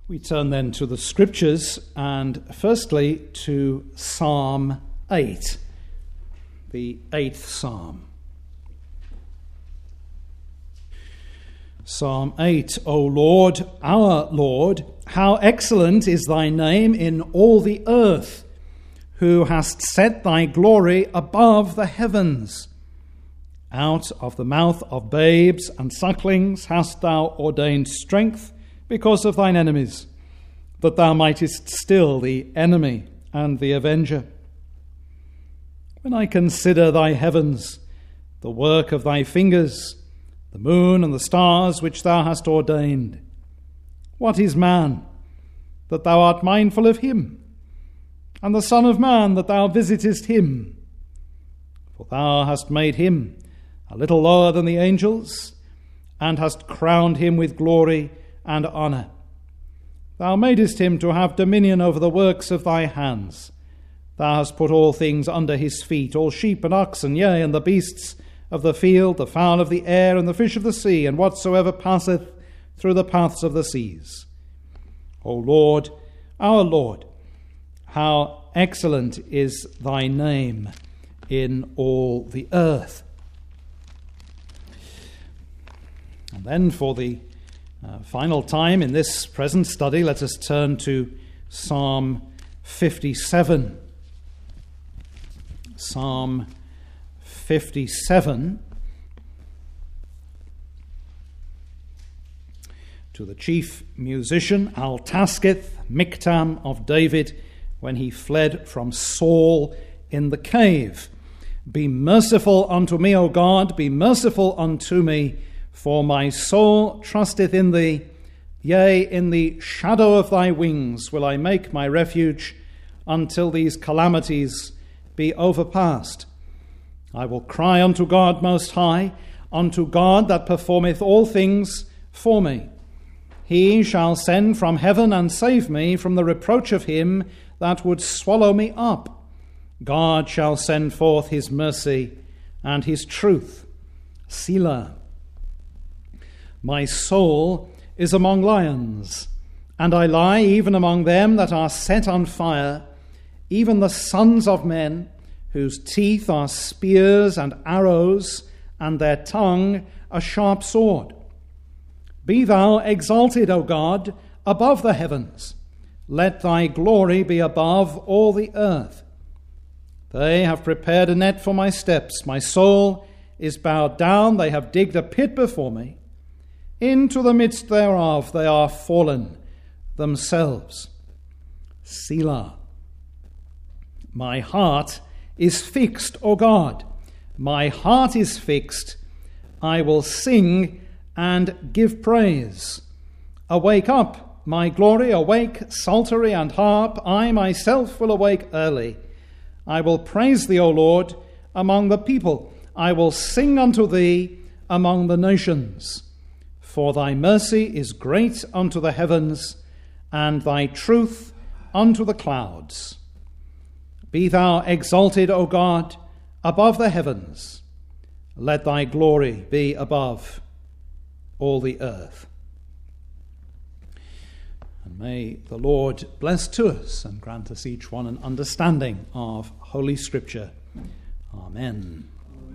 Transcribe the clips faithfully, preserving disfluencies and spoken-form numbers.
We turn then to the Scriptures, and firstly to Psalm eight, the eighth Psalm. Psalm eight, O Lord, our Lord, how excellent is thy name in all the earth, who hast set thy glory above the heavens. Out of the mouth of babes and sucklings hast thou ordained strength because of thine enemies, that thou mightest still the enemy and the avenger. When I consider thy heavens, the work of thy fingers, the moon and the stars which thou hast ordained, what is man, that thou art mindful of him, and the Son of Man, that thou visitest him? For thou hast made him a little lower than the angels, and hast crowned him with glory and honour. Thou madest him to have dominion over the works of thy hands. Thou hast put all things under his feet, all sheep and oxen, yea, and the beasts of the field, the fowl of the air, and the fish of the sea, and whatsoever passeth through the paths of the seas. O Lord, our Lord, how excellent is thy name in all the earth. And then for the Uh, final time in this present study, let us turn to Psalm fifty-seven. Psalm fifty-seven. To the chief musician, Altaschith, Miktam of David, when he fled from Saul in the cave. Be merciful unto me, O God, be merciful unto me, for my soul trusteth in thee. Yea, in the shadow of thy wings will I make my refuge, until these calamities be overpast. I will cry unto God most high, unto God that performeth all things for me. He shall send from heaven and save me from the reproach of him that would swallow me up. God shall send forth his mercy and his truth. Selah. My soul is among lions, and I lie even among them that are set on fire, even the sons of men, whose teeth are spears and arrows, and their tongue a sharp sword. Be thou exalted, O God, above the heavens. Let thy glory be above all the earth. They have prepared a net for my steps. My soul is bowed down. They have digged a pit before me. Into the midst thereof they are fallen themselves. Selah. My heart is fixed, O God. My heart is fixed. I will sing and give praise. Awake up, my glory, awake, psaltery and harp. I myself will awake early. I will praise thee, O Lord, among the people. I will sing unto thee among the nations. For thy mercy is great unto the heavens, and thy truth unto the clouds. Be thou exalted, O God, above the heavens. Let thy glory be above all the earth. And may the Lord bless to us and grant us each one an understanding of Holy Scripture. Amen.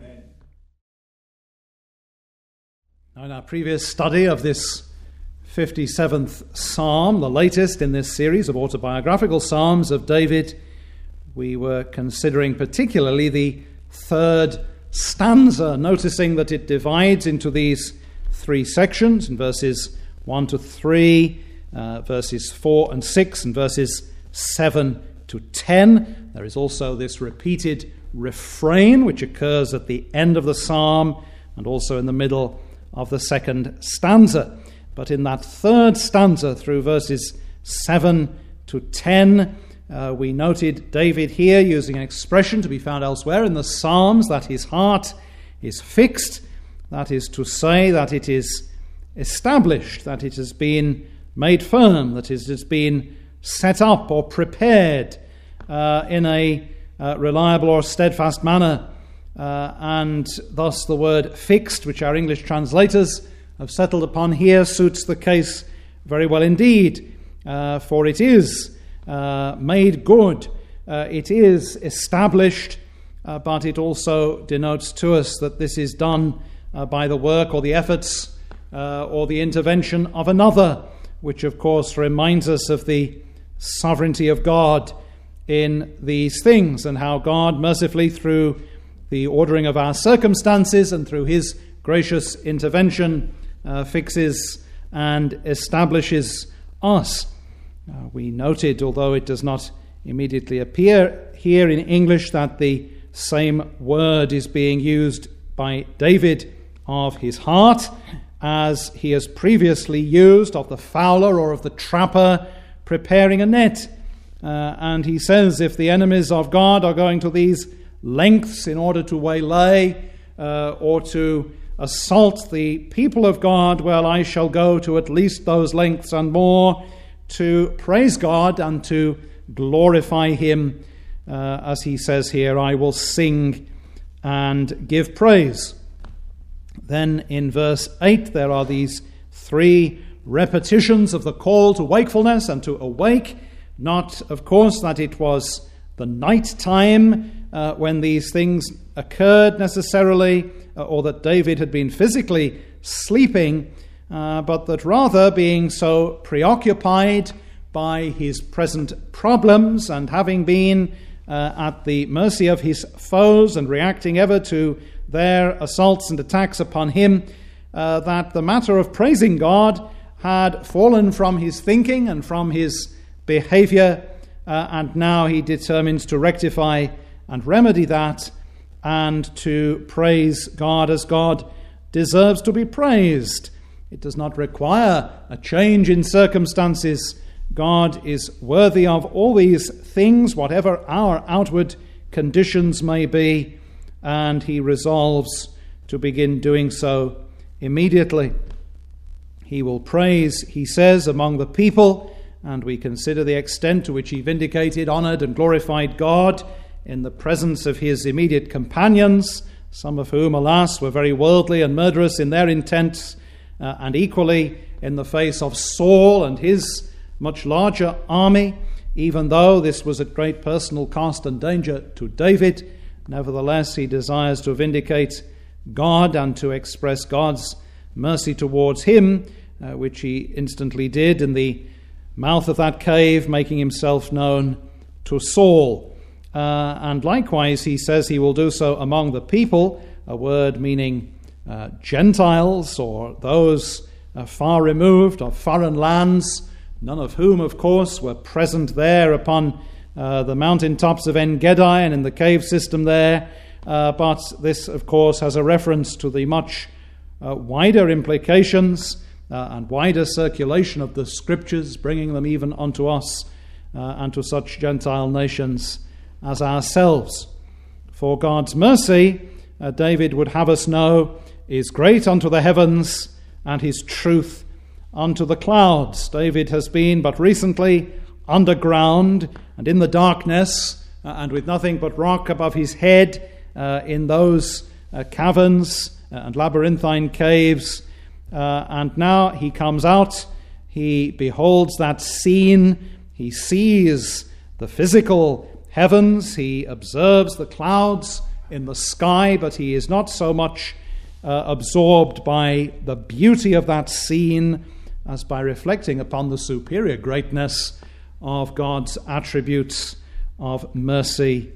Now, in our previous study of this fifty-seventh Psalm, the latest in this series of autobiographical Psalms of David, we were considering particularly the third stanza, noticing that it divides into these three sections, in verses one to three, uh, verses four and six, and verses seven to ten. There is also this repeated refrain which occurs at the end of the psalm and also in the middle of the second stanza. But in that third stanza, through verses seven to ten, uh, we noted David here using an expression to be found elsewhere in the Psalms, that his heart is fixed, that is to say that it is established, that it has been made firm, that it has been set up or prepared uh, in a uh, reliable or steadfast manner. Uh, and thus the word fixed, which our English translators have settled upon here, suits the case very well indeed. uh, for it is uh, made good, uh, it is established, uh, but it also denotes to us that this is done uh, by the work or the efforts uh, or the intervention of another, which of course reminds us of the sovereignty of God in these things, and how God mercifully, through the ordering of our circumstances and through his gracious intervention, uh, fixes and establishes us. Uh, we noted, although it does not immediately appear here in English, that the same word is being used by David of his heart, as he has previously used of the fowler or of the trapper preparing a net. Uh, and he says, if the enemies of God are going to these lengths in order to waylay uh, or to assault the people of God, well, I shall go to at least those lengths and more to praise God and to glorify him. Uh, as he says here, I will sing and give praise. Then in verse eight, there are these three repetitions of the call to wakefulness and to awake. Not, of course, that it was the night time uh, when these things occurred necessarily, uh, or that David had been physically sleeping, uh, but that rather being so preoccupied by his present problems and having been uh, at the mercy of his foes and reacting ever to their assaults and attacks upon him, uh, that the matter of praising God had fallen from his thinking and from his behavior, uh, and now he determines to rectify and remedy that and to praise God as God deserves to be praised. It does not require a change in circumstances. God is worthy of all these things, whatever our outward conditions may be, and he resolves to begin doing so immediately. He will praise, he says, among the people, and we consider the extent to which he vindicated, honoured, and glorified God in the presence of his immediate companions, some of whom, alas, were very worldly and murderous in their intents, uh, and equally in the face of Saul and his much larger army. Even though this was at great personal cost and danger to David, nevertheless he desires to vindicate God and to express God's mercy towards him, uh, which he instantly did in the mouth of that cave, making himself known to Saul. Uh, and likewise, he says he will do so among the people, a word meaning uh, Gentiles, or those uh, far removed of foreign lands, none of whom, of course, were present there upon uh, the mountaintops of En-Gedi and in the cave system there. Uh, but this, of course, has a reference to the much uh, wider implications Uh, and wider circulation of the scriptures, bringing them even unto us uh, and to such Gentile nations as ourselves. For God's mercy, uh, David would have us know, is great unto the heavens, and his truth unto the clouds. David has been but recently underground and in the darkness, uh, and with nothing but rock above his head uh, in those uh, caverns and labyrinthine caves. Uh, and now he comes out, he beholds that scene, he sees the physical heavens, he observes the clouds in the sky, but he is not so much uh, absorbed by the beauty of that scene as by reflecting upon the superior greatness of God's attributes of mercy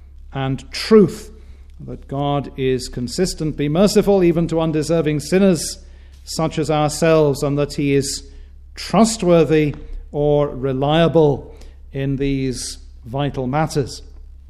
and truth, that God is consistently merciful even to undeserving sinners such as ourselves, and that he is trustworthy or reliable in these vital matters.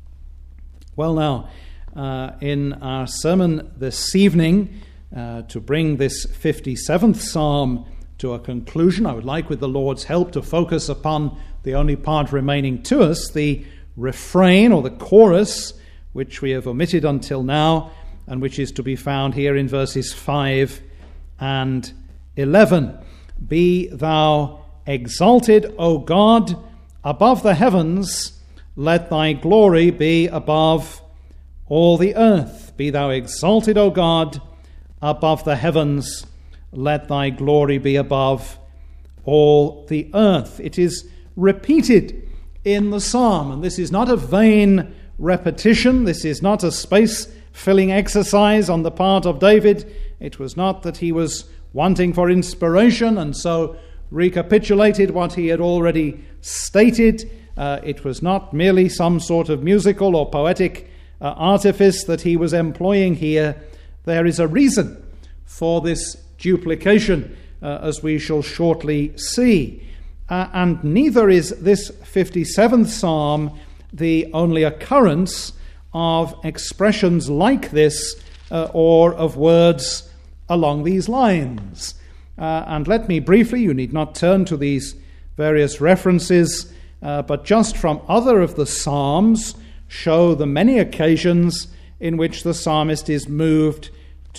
Well, now, uh, in our sermon this evening, uh, to bring this fifty-seventh psalm to a conclusion, I would like, with the Lord's help, to focus upon the only part remaining to us, the refrain or the chorus, which we have omitted until now, and which is to be found here in verses five and eleven. Be thou exalted, O God, above the heavens, let thy glory be above all the earth. Be thou exalted, O God, above the heavens, let thy glory be above all the earth. It is repeated in the psalm, and this is not a vain repetition. This is not a space-filling exercise on the part of David. It was not that he was wanting for inspiration and so recapitulated what he had already stated. Uh, it was not merely some sort of musical or poetic uh, artifice that he was employing here. There is a reason for this duplication, uh, as we shall shortly see. Uh, and neither is this fifty-seventh psalm the only occurrence of expressions like this uh, or of words along these lines. Uh, and let me briefly, you need not turn to these various references, uh, but just from other of the psalms show the many occasions in which the psalmist is moved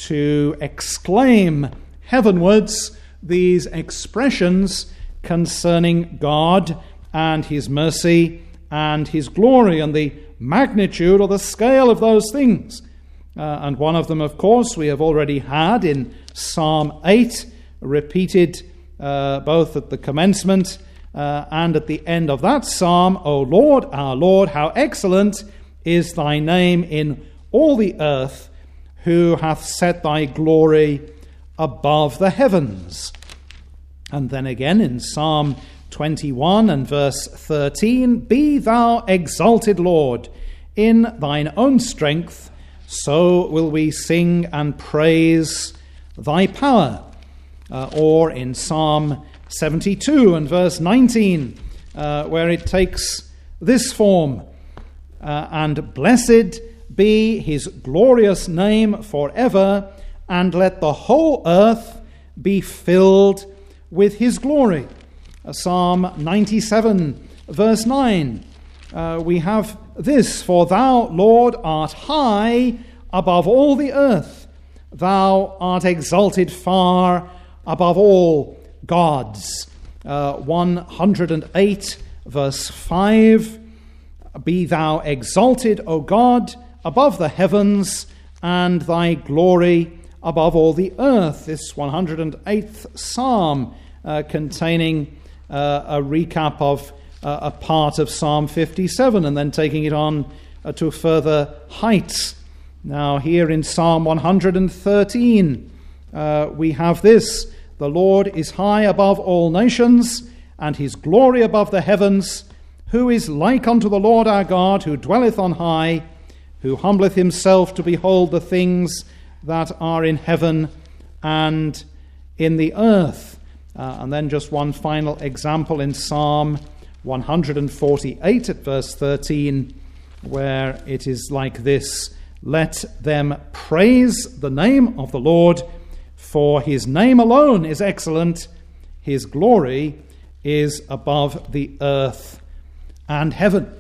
to exclaim heavenwards these expressions concerning God and his mercy and his glory and the magnitude or the scale of those things. Uh, and one of them, of course, we have already had in Psalm eight, repeated uh, both at the commencement uh, and at the end of that psalm. O Lord, our Lord, how excellent is thy name in all the earth, who hath set thy glory above the heavens. And then again in Psalm twenty-one and verse thirteen, Be thou exalted, Lord, in thine own strength, so will we sing and praise thy power. Uh, or in Psalm seventy-two and verse nineteen, uh, where it takes this form, uh, And blessed be his glorious name forever, and let the whole earth be filled with his glory. Uh, Psalm ninety-seven verse nine, uh, we have this, For thou, Lord, art high above all the earth, thou art exalted far above all gods. Uh, one hundred eight verse five, Be thou exalted, O God, above the heavens, and thy glory above all the earth. This one hundred eighth psalm uh, containing uh, a recap of uh, a part of Psalm fifty-seven and then taking it on uh, to further heights. Now here in Psalm one hundred thirteen, uh, we have this, The Lord is high above all nations, and his glory above the heavens. Who is like unto the Lord our God, who dwelleth on high, who humbleth himself to behold the things that are in heaven and in the earth. Uh, and then just one final example in Psalm one hundred forty-eight at verse thirteen, where it is like this, Let them praise the name of the Lord, for his name alone is excellent, his glory is above the earth and heaven.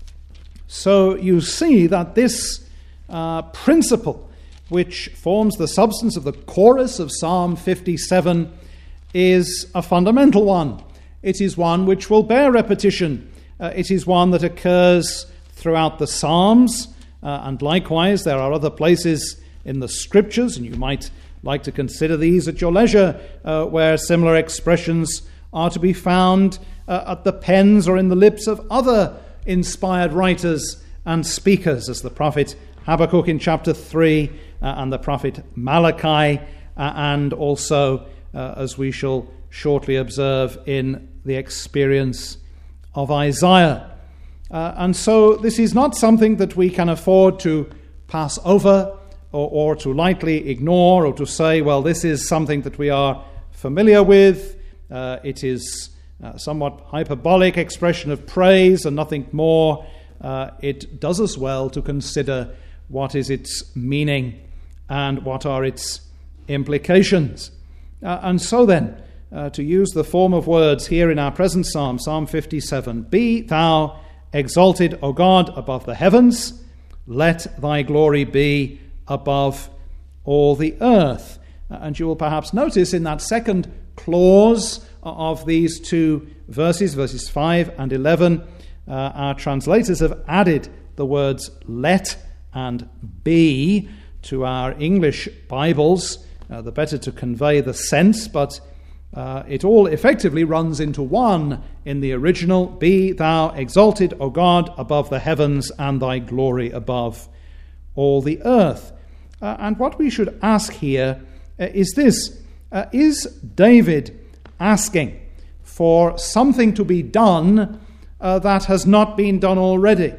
So you see that this uh, principle, which forms the substance of the chorus of Psalm fifty-seven, is a fundamental one. It is one which will bear repetition. Uh, it is one that occurs throughout the Psalms, uh, and likewise there are other places in the Scriptures, and you might like to consider these at your leisure, uh, where similar expressions are to be found uh, at the pens or in the lips of other inspired writers and speakers, as the prophet Habakkuk in chapter three, uh, and the prophet Malachi, uh, and also, uh, as we shall shortly observe, in the experience of Isaiah. Uh, and so this is not something that we can afford to pass over or, or to lightly ignore, or to say, well, this is something that we are familiar with. Uh, it is a somewhat hyperbolic expression of praise and nothing more. Uh, it does us well to consider what is its meaning and what are its implications. Uh, and so then, uh, to use the form of words here in our present psalm, Psalm fifty-seven, Be thou exalted, O God, above the heavens, let thy glory be above all the earth. Uh, and you will perhaps notice in that second clause of these two verses, verses five and eleven, uh, our translators have added the words let and be to our English Bibles, uh, the better to convey the sense, but Uh, it all effectively runs into one in the original. Be thou exalted, O God, above the heavens, and thy glory above all the earth. Uh, and what we should ask here uh, is this. Uh, is David asking for something to be done uh, that has not been done already?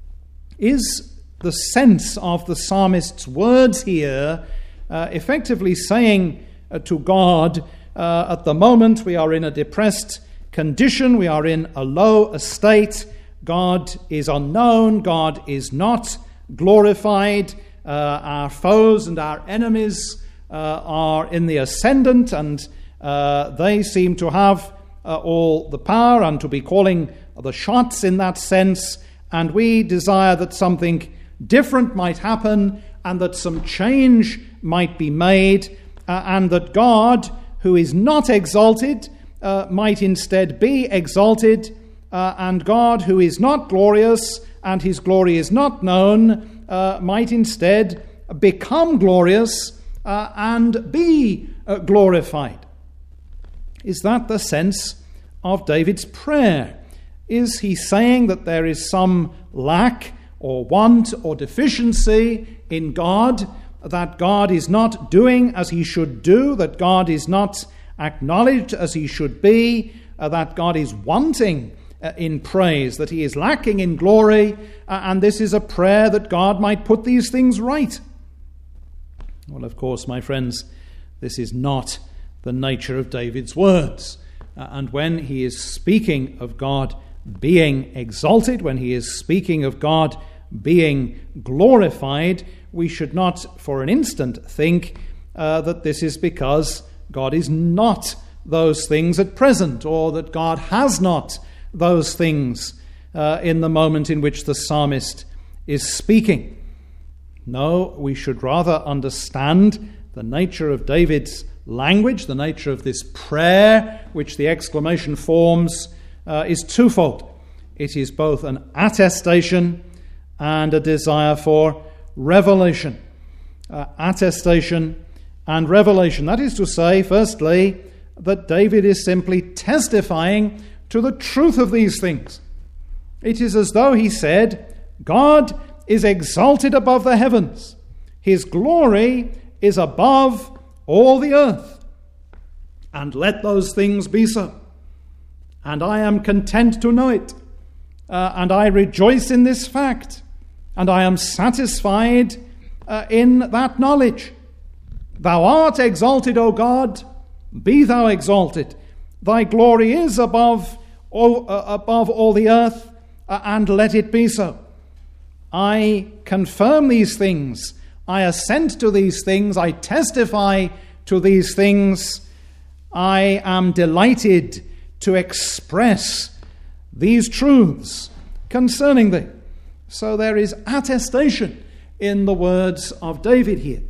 Is the sense of the psalmist's words here uh, effectively saying uh, to God, Uh, at the moment we are in a depressed condition, we are in a low estate, God is unknown, God is not glorified, uh, our foes and our enemies uh, are in the ascendant, and uh, they seem to have uh, all the power and to be calling the shots in that sense, and we desire that something different might happen and that some change might be made, uh, and that God, who is not exalted, uh, might instead be exalted, uh, and God, who is not glorious and his glory is not known, uh, might instead become glorious uh, and be uh, glorified. Is that the sense of David's prayer? Is he saying that there is some lack or want or deficiency in God, that God is not doing as he should do, that God is not acknowledged as he should be, uh, that God is wanting uh, in praise, that he is lacking in glory, uh, and this is a prayer that God might put these things right? Well, of course, my friends, this is not the nature of David's words. Uh, and when he is speaking of God being exalted, when he is speaking of God being glorified, we should not for an instant think uh, that this is because God is not those things at present, or that God has not those things uh, in the moment in which the psalmist is speaking. No, we should rather understand the nature of David's language, the nature of this prayer, which the exclamation forms, uh, is twofold. It is both an attestation and a desire for revelation. Uh, attestation and revelation. That is to say, firstly, that David is simply testifying to the truth of these things. It is as though he said, God is exalted above the heavens. His glory is above all the earth. And let those things be so. And I am content to know it. Uh, and I rejoice in this fact. And I am satisfied uh, in that knowledge. Thou art exalted, O God, be thou exalted. Thy glory is above all, uh, above all the earth, uh, and let it be so. I confirm these things. I assent to these things. I testify to these things. I am delighted to express these truths concerning thee. So there is attestation in the words of David here.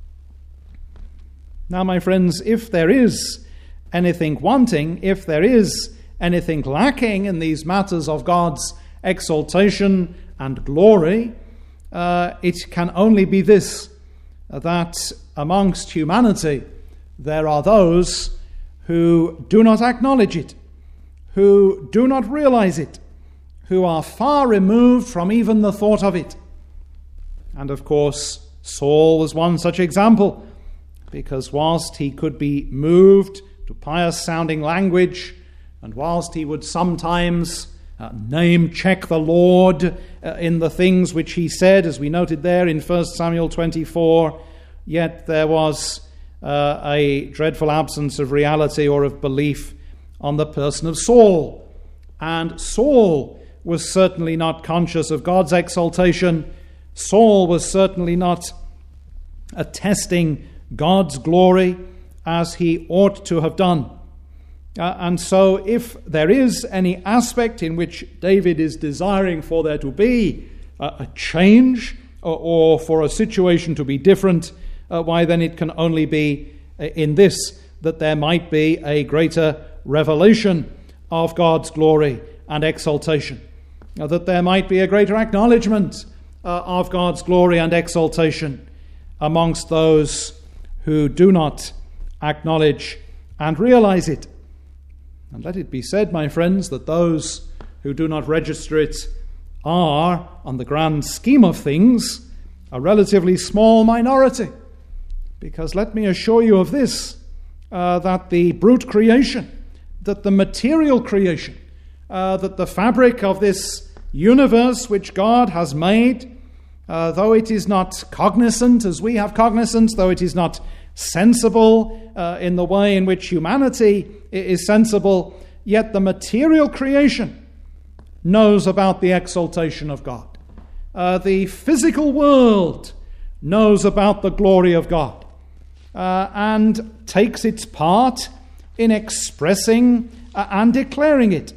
Now, my friends, if there is anything wanting, if there is anything lacking in these matters of God's exaltation and glory, uh, it can only be this, that amongst humanity there are those who do not acknowledge it, who do not realize it, who are far removed from even the thought of it. And of course, Saul was one such example, because whilst he could be moved to pious-sounding language, and whilst he would sometimes uh, name-check the Lord uh, in the things which he said, as we noted there in First Samuel twenty-four, yet there was uh, a dreadful absence of reality or of belief on the person of Saul. And Saul was certainly not conscious of God's exaltation. Saul was certainly not attesting God's glory as he ought to have done. Uh, and so if there is any aspect in which David is desiring for there to be a, a change or, or for a situation to be different, uh, why then it can only be in this, that there might be a greater revelation of God's glory and exaltation, uh, that there might be a greater acknowledgement uh, of God's glory and exaltation amongst those who do not acknowledge and realize it. And let it be said, my friends, that those who do not register it are, on the grand scheme of things, a relatively small minority. Because let me assure you of this, uh, that the brute creation, that the material creation, uh, that the fabric of this universe which God has made, uh, though it is not cognizant as we have cognizance, though it is not sensible uh, in the way in which humanity is sensible, yet the material creation knows about the exaltation of God. Uh, the physical world knows about the glory of God uh, and takes its part in expressing uh, and declaring it.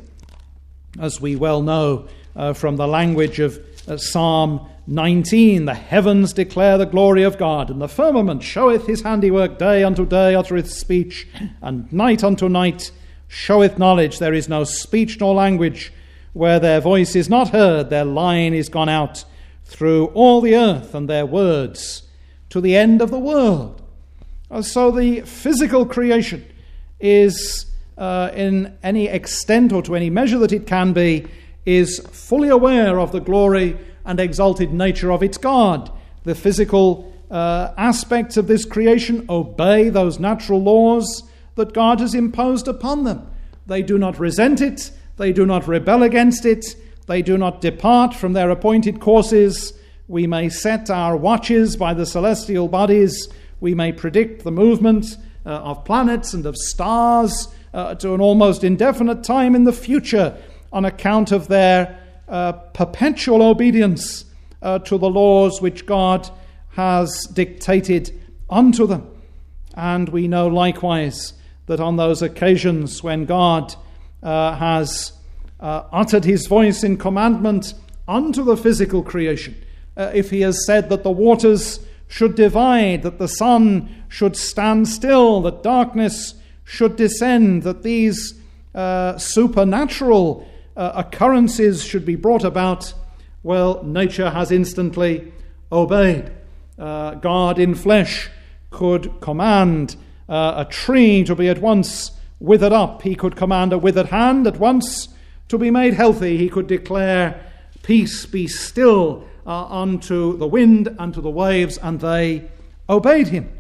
As we well know uh, from the language of uh, Psalm nineteen, the heavens declare the glory of God, and the firmament showeth his handiwork. Day unto day uttereth speech, and night unto night showeth knowledge. There is no speech nor language where their voice is not heard. Their line is gone out through all the earth, and their words to the end of the world. So the physical creation is, uh, in any extent or to any measure that it can be, is fully aware of the glory and exalted nature of its God. The physical uh, aspects of this creation obey those natural laws that God has imposed upon them. They do not resent it. They do not rebel against it. They do not depart from their appointed courses. We may set our watches by the celestial bodies. We may predict the movement uh, of planets and of stars uh, to an almost indefinite time in the future on account of their uh, perpetual obedience uh, to the laws which God has dictated unto them. And we know likewise that on those occasions when God uh, has uh, uttered his voice in commandment unto the physical creation, uh, if he has said that the waters should divide, that the sun should stand still, that darkness should descend, that these uh, supernatural uh, occurrences should be brought about, well, nature has instantly obeyed. Uh, God in flesh could command uh, a tree to be at once withered up. He could command a withered hand at once to be made healthy. He could declare, "Peace, be still," uh, unto the wind and to the waves, and they obeyed him.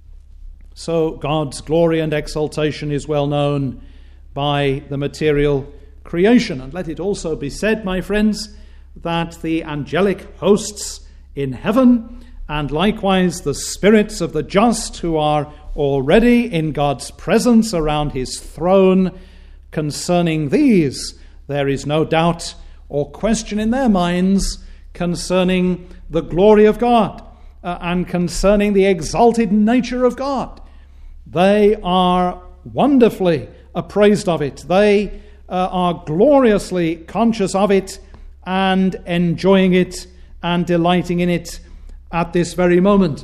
So God's glory and exaltation is well known by the material creation. And let it also be said, my friends, that the angelic hosts in heaven, and likewise the spirits of the just who are already in God's presence around his throne, concerning these there is no doubt or question in their minds concerning the glory of God uh, and concerning the exalted nature of God. They are wonderfully appraised of it. They uh, are gloriously conscious of it and enjoying it and delighting in it at this very moment.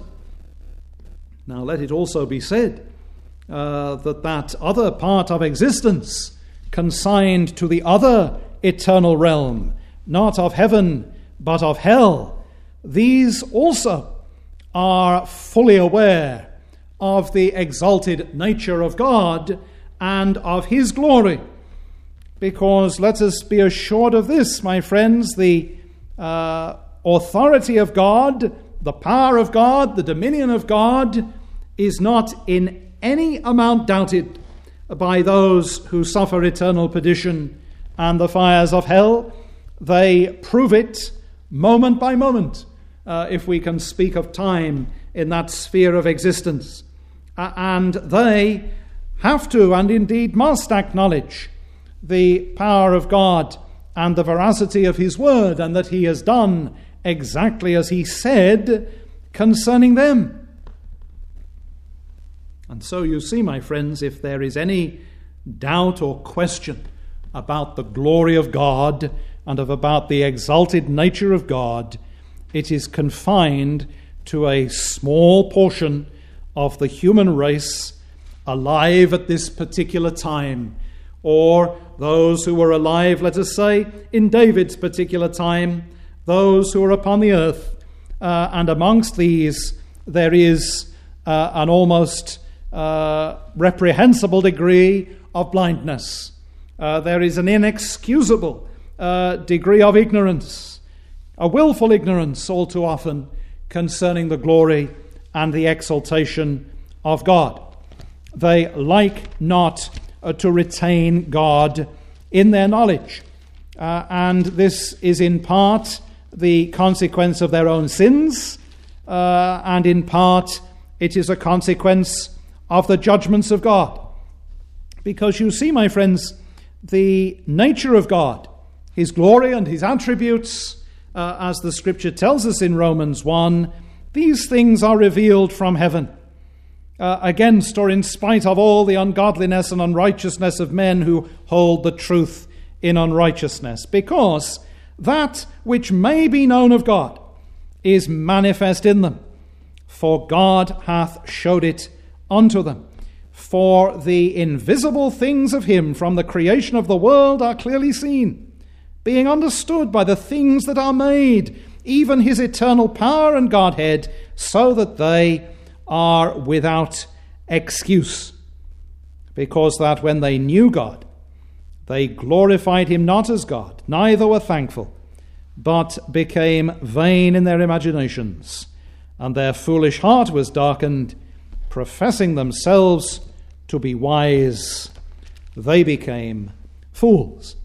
Now let it also be said uh, that that other part of existence consigned to the other eternal realm, not of heaven but of hell, these also are fully aware of the exalted nature of God and of his glory. Because let us be assured of this, my friends, the uh, authority of God, the power of God, the dominion of God is not in any amount doubted by those who suffer eternal perdition and the fires of hell. They prove it moment by moment, uh, if we can speak of time in that sphere of existence. Uh, and they have to, and indeed must, acknowledge the power of God and the veracity of his word, and that he has done exactly as he said concerning them. And so you see, my friends, if there is any doubt or question about the glory of God and of about the exalted nature of God, it is confined to a small portion of the human race alive at this particular time, or those who were alive, let us say, in David's particular time, those who are upon the earth, uh, and amongst these there is uh, an almost uh, reprehensible degree of blindness. Uh, there is an inexcusable uh, degree of ignorance, a willful ignorance all too often concerning the glory and the exaltation of God. They like not uh, to retain God in their knowledge. Uh, and this is in part the consequence of their own sins, uh, and in part it is a consequence of the judgments of God. Because you see, my friends, the nature of God, his glory and his attributes, uh, as the scripture tells us in Romans one, these things are revealed from heaven, uh, against or in spite of all the ungodliness and unrighteousness of men who hold the truth in unrighteousness, because that which may be known of God is manifest in them, for God hath showed it unto them. For the invisible things of him from the creation of the world are clearly seen, being understood by the things that are made, even his eternal power and Godhead, so that they are without excuse. Because that when they knew God, they glorified him not as God, neither were thankful, but became vain in their imaginations, and their foolish heart was darkened. Professing themselves to be wise, they became fools.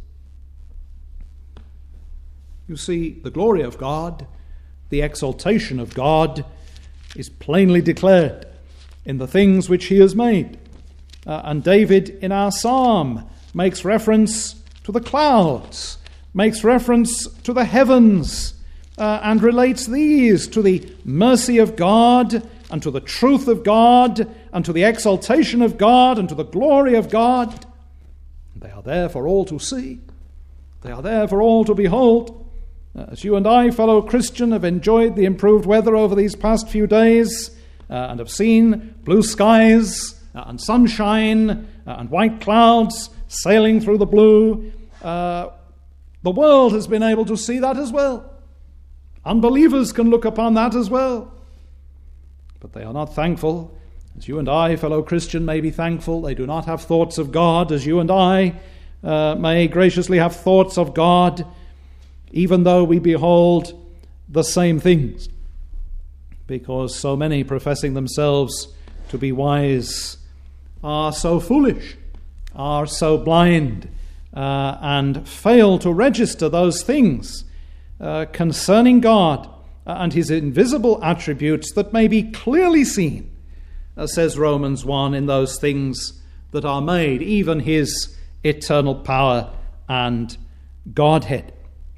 You see, the glory of God, the exaltation of God, is plainly declared in the things which he has made. Uh, and David in our psalm makes reference to the clouds, makes reference to the heavens, uh, and relates these to the mercy of God, and to the truth of God, and to the exaltation of God, and to the glory of God. They are there for all to see. They are there for all to behold. As you and I, fellow Christian, have enjoyed the improved weather over these past few days, uh, and have seen blue skies, uh, and sunshine, uh, and white clouds sailing through the blue, uh, the world has been able to see that as well. Unbelievers can look upon that as well. But they are not thankful, as you and I, fellow Christian, may be thankful. They do not have thoughts of God, as you and I uh, may graciously have thoughts of God, even though we behold the same things. Because so many, professing themselves to be wise, are so foolish, are so blind, uh, and fail to register those things uh, concerning God and his invisible attributes that may be clearly seen, as says Romans one, in those things that are made, even his eternal power and Godhead.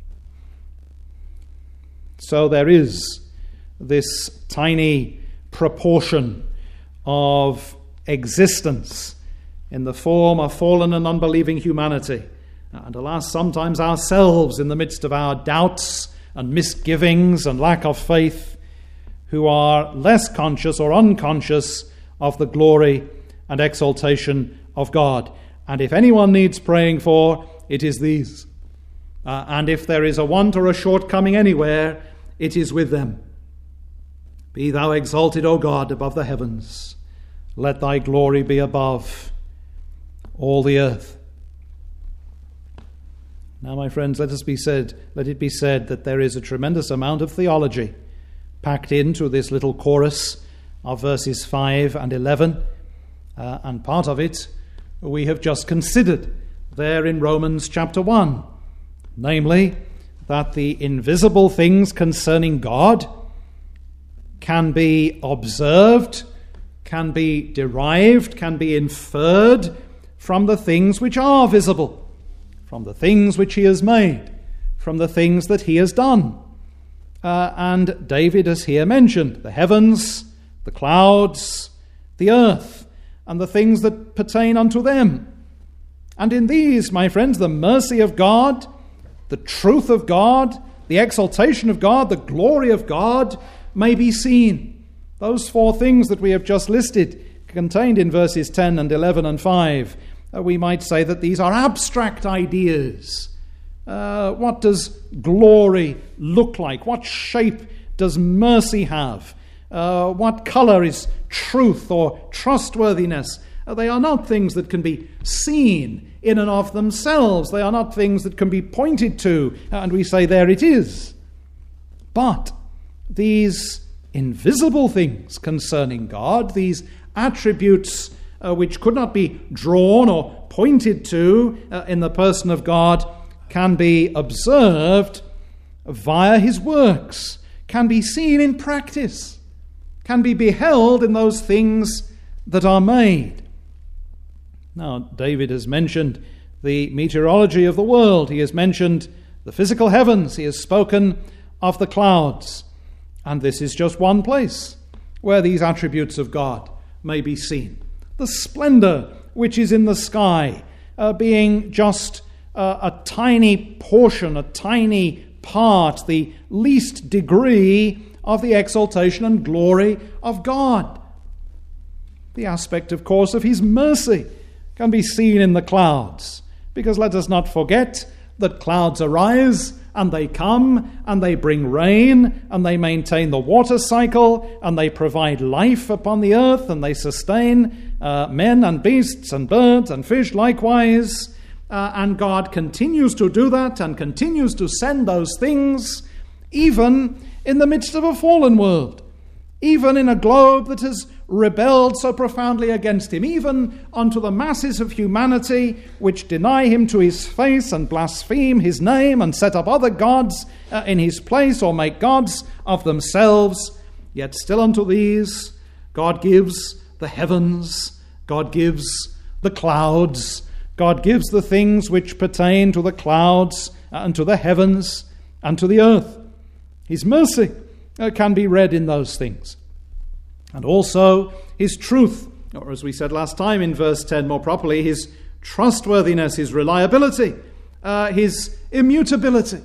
So there is this tiny proportion of existence in the form of fallen and unbelieving humanity, and alas, sometimes ourselves in the midst of our doubts and misgivings and lack of faith, who are less conscious or unconscious of the glory and exaltation of God. And if anyone needs praying for, it is these. Uh, and if there is a want or a shortcoming anywhere, it is with them. Be thou exalted, O God, above the heavens. Let thy glory be above all the earth. Now, my friends, let us be said, let it be said that there is a tremendous amount of theology packed into this little chorus of verses five and eleven, uh, and part of it we have just considered there in Romans chapter one, namely that the invisible things concerning God can be observed, can be derived, can be inferred from the things which are visible, from the things which he has made, from the things that he has done. Uh, and David has here mentioned the heavens, the clouds, the earth, and the things that pertain unto them. And in these, my friends, the mercy of God, the truth of God, the exaltation of God, the glory of God may be seen. Those four things that we have just listed, contained in verses ten and eleven and five, Uh, we might say that these are abstract ideas. Uh, what does glory look like? What shape does mercy have? Uh, what color is truth or trustworthiness? Uh, they are not things that can be seen in and of themselves. They are not things that can be pointed to, and we say, there it is. But these invisible things concerning God, these attributes uh, which could not be drawn or pointed to uh, in the person of God, can be observed via his works, can be seen in practice, can be beheld in those things that are made. Now, David has mentioned the meteorology of the world. He has mentioned the physical heavens. He has spoken of the clouds. And this is just one place where these attributes of God may be seen. The splendor which is in the sky uh, being just uh, a tiny portion, a tiny part, the least degree of the exaltation and glory of God. The aspect, of course, of his mercy can be seen in the clouds, because let us not forget that clouds arise and they come and they bring rain and they maintain the water cycle and they provide life upon the earth and they sustain uh, men and beasts and birds and fish likewise. Uh, and God continues to do that and continues to send those things even in the midst of a fallen world, even in a globe that has rebelled so profoundly against him, even unto the masses of humanity which deny him to his face and blaspheme his name and set up other gods uh, in his place or make gods of themselves. Yet still unto these God gives the heavens, God gives the clouds, God gives the things which pertain to the clouds and to the heavens and to the earth. His mercy uh, can be read in those things. And also his truth, or as we said last time in verse ten more properly, his trustworthiness, his reliability, uh, his immutability.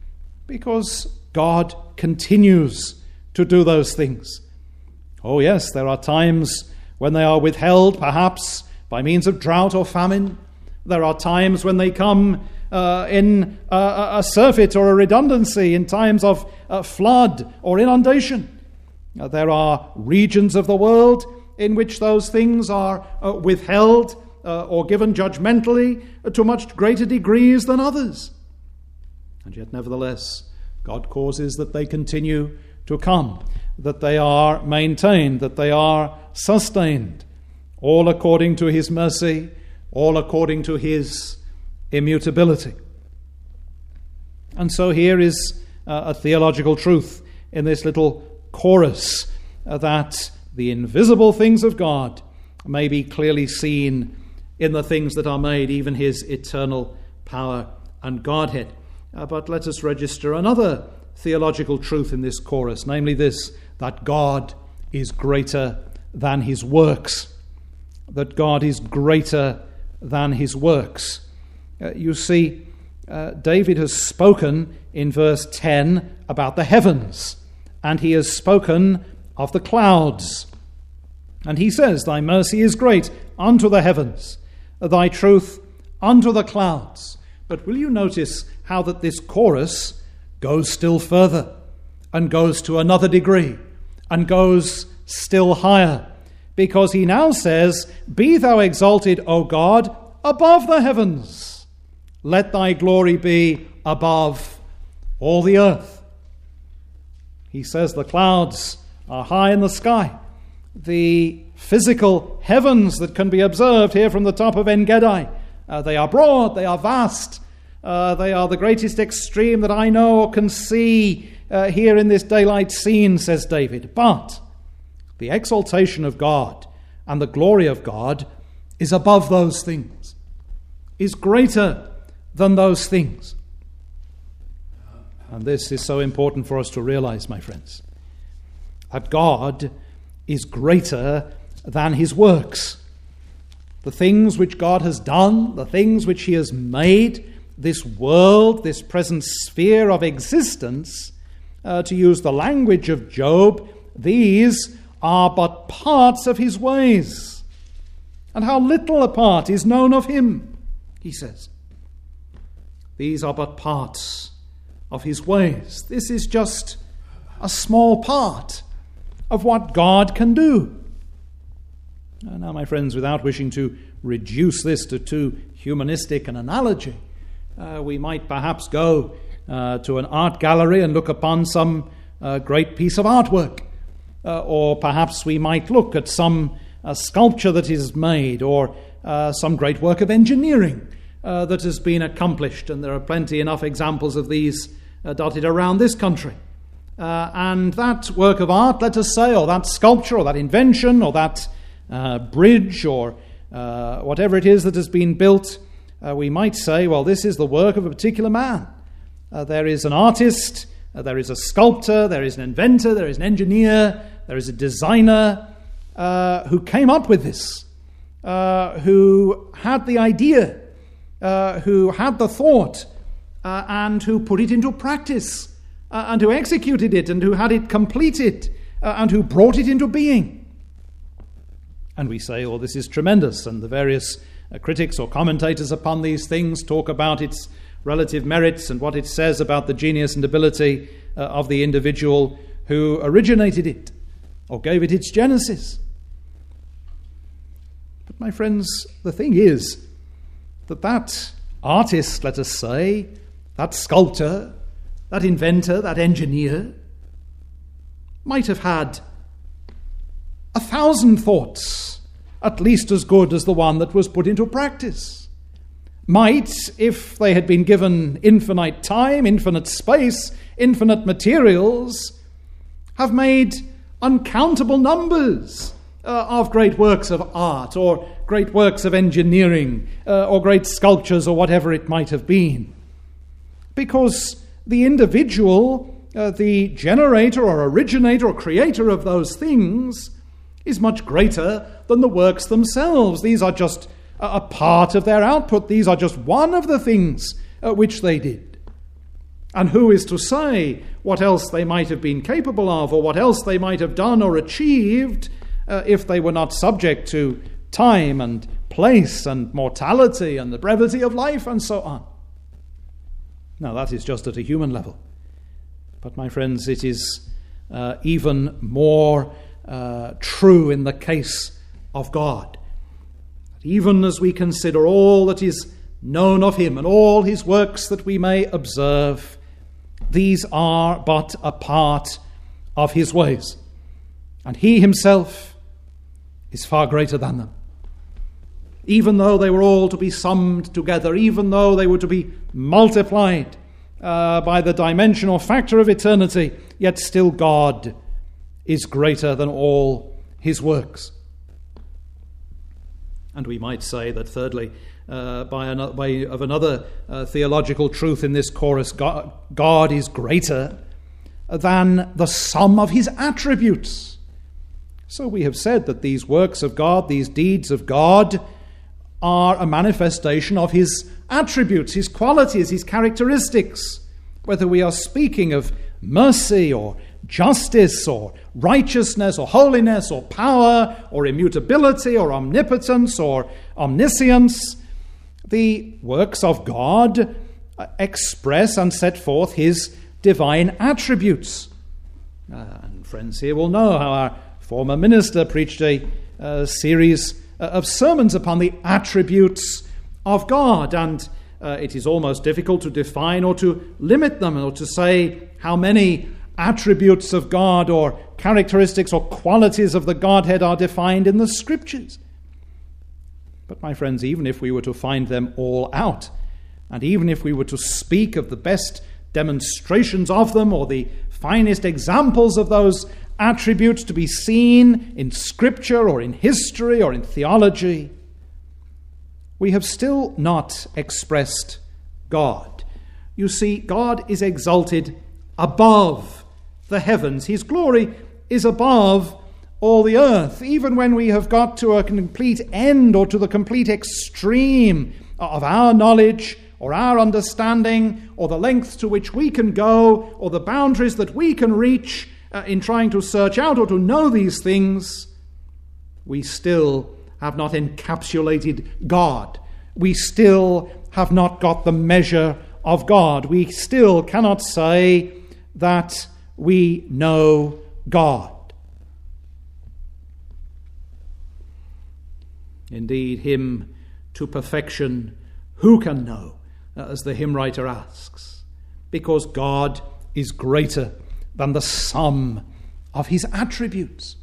Because God continues to do those things. Oh yes, there are times when they are withheld, perhaps by means of drought or famine. There are times when they come uh, in a, a surfeit or a redundancy, in times of uh, flood or inundation. Uh, there are regions of the world in which those things are uh, withheld uh, or given judgmentally uh, to much greater degrees than others. And yet, nevertheless, God causes that they continue to come, that they are maintained, that they are sustained, all according to his mercy, all according to his immutability. And so here is uh, a theological truth in this little chorus, uh, that the invisible things of God may be clearly seen in the things that are made, even his eternal power and Godhead. Uh, but let us register another theological truth in this chorus, namely this, that God is greater than his works. That God is greater than his works. Uh, you see, uh, David has spoken in verse ten about the heavens. And he has spoken of the clouds. And he says, thy mercy is great unto the heavens, thy truth unto the clouds. But will you notice how that this chorus goes still further and goes to another degree and goes still higher? Because he now says, be thou exalted, O God, above the heavens. Let thy glory be above all the earth. He says the clouds are high in the sky. The physical heavens that can be observed here from the top of En-Gedi, uh, they are broad, they are vast. Uh, they are the greatest extreme that I know or can see uh, here in this daylight scene, says David. But the exaltation of God and the glory of God is above those things, is greater than those things. And this is so important for us to realize, my friends, that God is greater than his works. The things which God has done, the things which he has made, this world, this present sphere of existence, uh, to use the language of Job, these are but parts of his ways. And how little a part is known of him, he says. These are but parts of his ways. This is just a small part of what God can do. Uh, now, my friends, without wishing to reduce this to too humanistic an analogy, uh, we might perhaps go uh, to an art gallery and look upon some uh, great piece of artwork. Uh, or perhaps we might look at some uh, sculpture that is made, or uh, some great work of engineering uh, that has been accomplished. And there are plenty enough examples of these uh, dotted around this country. Uh, and that work of art, let us say, or that sculpture, or that invention, or that uh, bridge, or uh, whatever it is that has been built, uh, we might say, well, this is the work of a particular man. Uh, there is an artist, uh, there is a sculptor, there is an inventor, there is an engineer, there is a designer uh, who came up with this, uh, who had the idea, uh, who had the thought, uh, and who put it into practice, uh, and who executed it, and who had it completed, uh, and who brought it into being. And we say, oh, this is tremendous, and the various uh, critics or commentators upon these things talk about its relative merits and what it says about the genius and ability uh, of the individual who originated it, or gave it its genesis. But my friends, the thing is that that artist, let us say, that sculptor, that inventor, that engineer, might have had a thousand thoughts, at least as good as the one that was put into practice. Might, if they had been given infinite time, infinite space, infinite materials, have made uncountable numbers uh, of great works of art, or great works of engineering, uh, or great sculptures, or whatever it might have been. Because the individual, uh, the generator or originator or creator of those things, is much greater than the works themselves. These are just a part of their output. These are just one of the things uh, which they did. And who is to say what else they might have been capable of, or what else they might have done or achieved uh, if they were not subject to time and place and mortality and the brevity of life and so on. Now, that is just at a human level. But, my friends, it is uh, even more uh, true in the case of God. Even as we consider all that is known of him and all his works that we may observe, these are but a part of his ways, and he himself is far greater than them. Even though they were all to be summed together, even though they were to be multiplied uh, by the dimension or factor of eternity, yet still God is greater than all his works. And we might say that, thirdly, uh, by another way of another uh, theological truth in this chorus, God, God is greater than the sum of his attributes. So we have said that these works of God, these deeds of God, are a manifestation of his attributes, his qualities, his characteristics. Whether we are speaking of mercy or justice or righteousness or holiness or power or immutability or omnipotence or omniscience, the works of God express and set forth his divine attributes. Uh, and friends here will know how our former minister preached a uh, series of sermons upon the attributes of God, and uh, it is almost difficult to define or to limit them, or to say how many attributes of God or characteristics or qualities of the Godhead are defined in the Scriptures. But my friends, even if we were to find them all out, and even if we were to speak of the best demonstrations of them, or the finest examples of those attributes to be seen in Scripture or in history or in theology, we have still not expressed God. You see, God is exalted above the heavens. His glory is above all the earth. Even when we have got to a complete end, or to the complete extreme of our knowledge or our understanding, or the length to which we can go, or the boundaries that we can reach uh, in trying to search out or to know these things, we still have not encapsulated God. We still have not got the measure of God. We still cannot say that we know God. Indeed, him to perfection, who can know, as the hymn writer asks? Because God is greater than the sum of his attributes.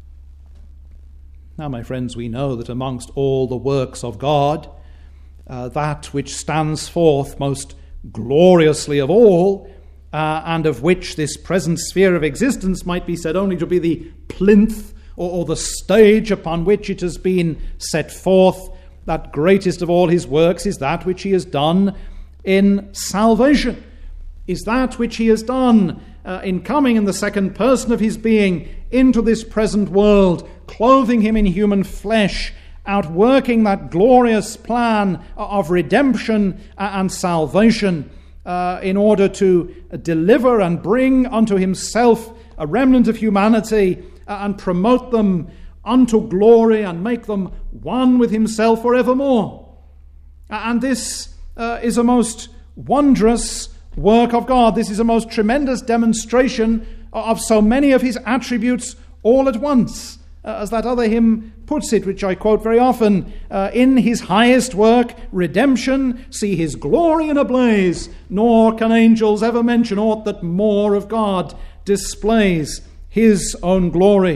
Now, my friends, we know that amongst all the works of God, uh, that which stands forth most gloriously of all, uh, and of which this present sphere of existence might be said only to be the plinth or, or the stage upon which it has been set forth, that greatest of all his works is that which he has done in salvation, is that which he has done uh, in coming in the second person of his being into this present world, clothing him in human flesh, outworking that glorious plan of redemption and salvation uh, in order to deliver and bring unto himself a remnant of humanity uh, and promote them unto glory and make them one with himself forevermore. And this uh, is a most wondrous work of God. This is a most tremendous demonstration of so many of his attributes all at once. Uh, as that other hymn puts it, which I quote very often, uh, in his highest work, redemption, see his glory in a blaze, nor can angels ever mention aught that more of God displays his own glory.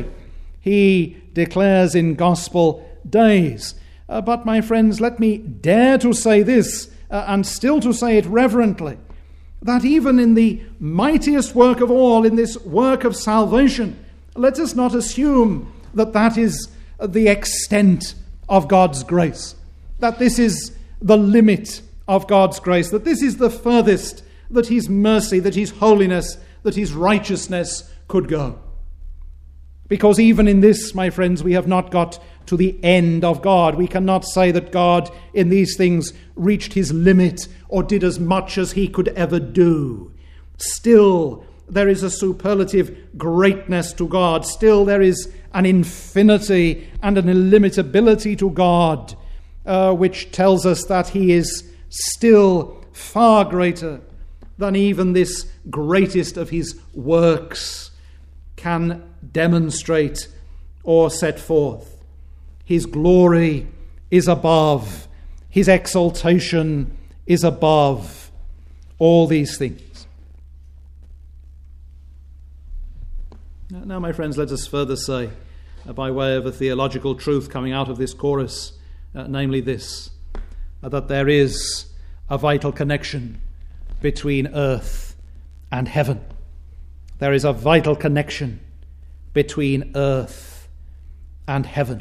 He declares in gospel days. Uh, but my friends, let me dare to say this, uh, and still to say it reverently, that even in the mightiest work of all, in this work of salvation, let us not assume that that is the extent of God's grace, that this is the limit of God's grace, that this is the furthest that his mercy, that his holiness, that his righteousness could go. Because even in this, my friends, we have not got to the end of God. We cannot say that God in these things reached his limit or did as much as he could ever do. Still, there is a superlative greatness to God. Still, there is an infinity and an illimitability to God, uh, which tells us that he is still far greater than even this greatest of his works can demonstrate or set forth. His glory is above, his exaltation is above all these things. Now, my friends, let us further say, uh, by way of a theological truth coming out of this chorus, uh, namely this, uh, that there is a vital connection between earth and heaven. There is a vital connection between earth and heaven.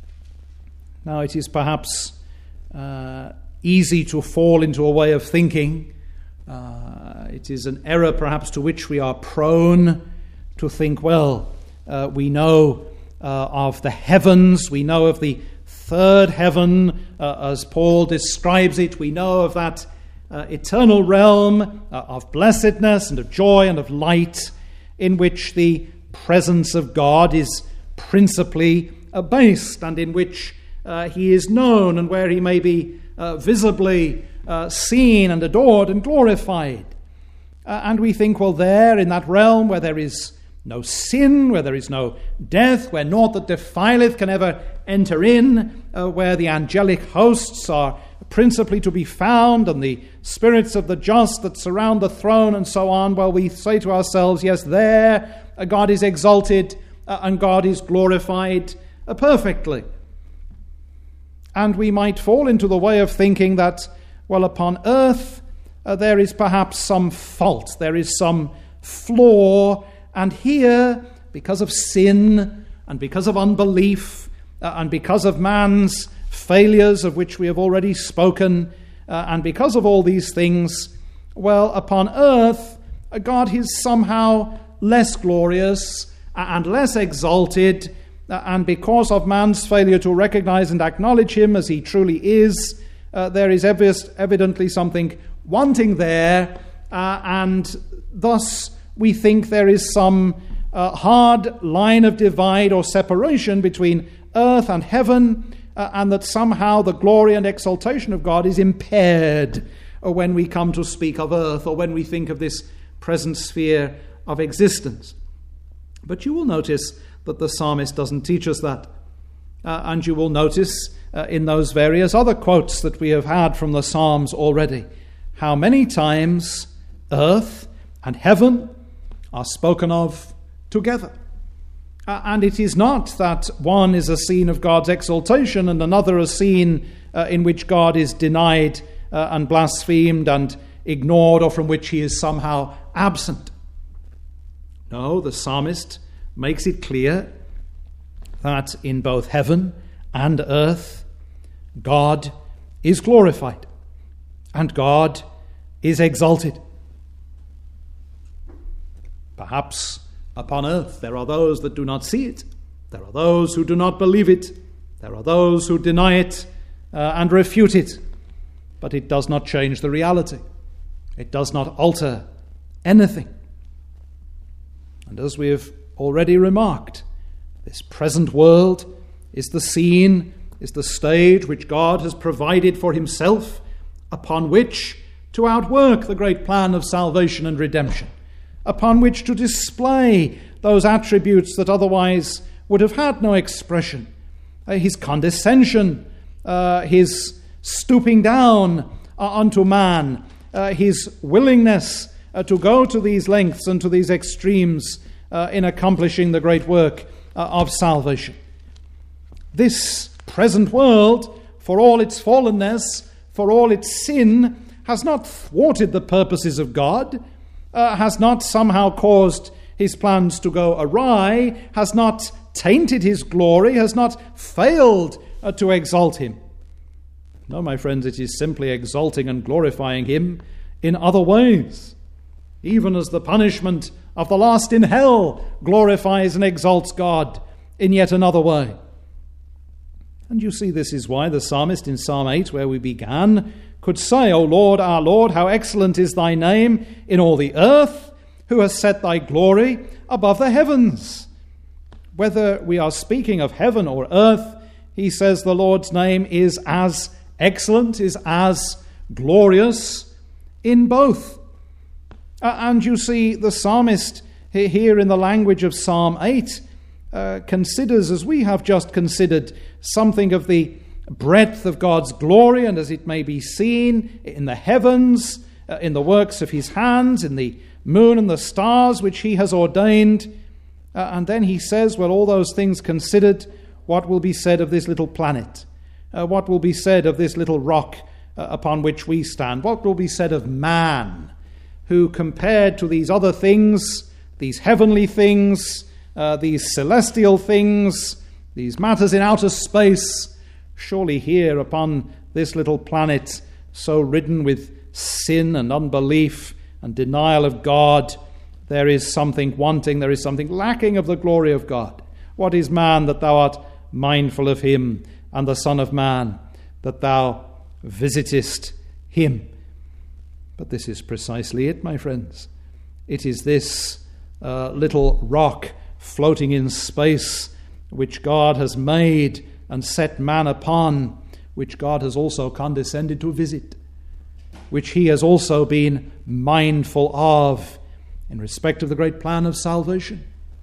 Now, it is perhaps uh, easy to fall into a way of thinking. Uh, it is an error perhaps to which we are prone to think, well, uh, we know uh, of the heavens, we know of the third heaven, uh, as Paul describes it, we know of that uh, eternal realm uh, of blessedness and of joy and of light, in which the presence of God is principally uh, based, and in which uh, he is known, and where he may be uh, visibly uh, seen and adored and glorified. Uh, and we think, well, there in that realm where there is no sin, where there is no death, where naught that defileth can ever enter in, uh, where the angelic hosts are principally to be found, and the spirits of the just that surround the throne and so on, well, we say to ourselves, yes, there uh, God is exalted uh, and God is glorified uh, perfectly. And we might fall into the way of thinking that, well, upon earth uh, there is perhaps some fault, there is some flaw, and here, because of sin and because of unbelief uh, and because of man's failures of which we have already spoken, uh, and because of all these things, well, upon earth, uh, God is somehow less glorious and less exalted, uh, and because of man's failure to recognize and acknowledge him as he truly is, uh, there is ev- evidently something wanting there, uh, and thus we think there is some uh, hard line of divide or separation between earth and heaven, uh, and that somehow the glory and exaltation of God is impaired uh, when we come to speak of earth, or when we think of this present sphere of existence. But you will notice that the psalmist doesn't teach us that. Uh, and you will notice uh, in those various other quotes that we have had from the Psalms already, how many times earth and heaven are spoken of together. Uh, and it is not that one is a scene of God's exaltation and another a scene uh, in which God is denied uh, and blasphemed and ignored, or from which he is somehow absent. No, the psalmist makes it clear that in both heaven and earth, God is glorified and God is exalted. Perhaps upon earth there are those that do not see it. There are those who do not believe it. There are those who deny it uh, and refute it. But it does not change the reality. It does not alter anything. And as we have already remarked, this present world is the scene, is the stage which God has provided for himself, upon which to outwork the great plan of salvation and redemption, upon which to display those attributes that otherwise would have had no expression. Uh, his condescension, uh, his stooping down uh, unto man, uh, his willingness uh, to go to these lengths and to these extremes uh, in accomplishing the great work uh, of salvation. This present world, for all its fallenness, for all its sin, has not thwarted the purposes of God, uh, has not somehow caused his plans to go awry, has not tainted his glory, has not failed uh, to exalt him. No, my friends, it is simply exalting and glorifying him in other ways, even as the punishment of the last in hell glorifies and exalts God in yet another way. And you see, this is why the psalmist in Psalm eight, where we began, could say, O Lord, our Lord, how excellent is thy name in all the earth, who has set thy glory above the heavens. Whether we are speaking of heaven or earth, he says the Lord's name is as excellent, is as glorious in both. Uh, and you see, the psalmist here in the language of Psalm eight uh, considers, as we have just considered, something of the breadth of God's glory, and as it may be seen in the heavens, uh, in the works of his hands, in the moon and the stars which he has ordained. Uh, and then he says, well, all those things considered, what will be said of this little planet? Uh, what will be said of this little rock uh, upon which we stand? What will be said of man, who compared to these other things, these heavenly things, uh, these celestial things, these matters in outer space, surely here upon this little planet, so ridden with sin and unbelief and denial of God, there is something wanting, there is something lacking of the glory of God. What is man that thou art mindful of him, and the Son of Man that thou visitest him? But this is precisely it, my friends. It is this uh, little rock floating in space which God has made and set man upon, which God has also condescended to visit, which he has also been mindful of in respect of the great plan of salvation.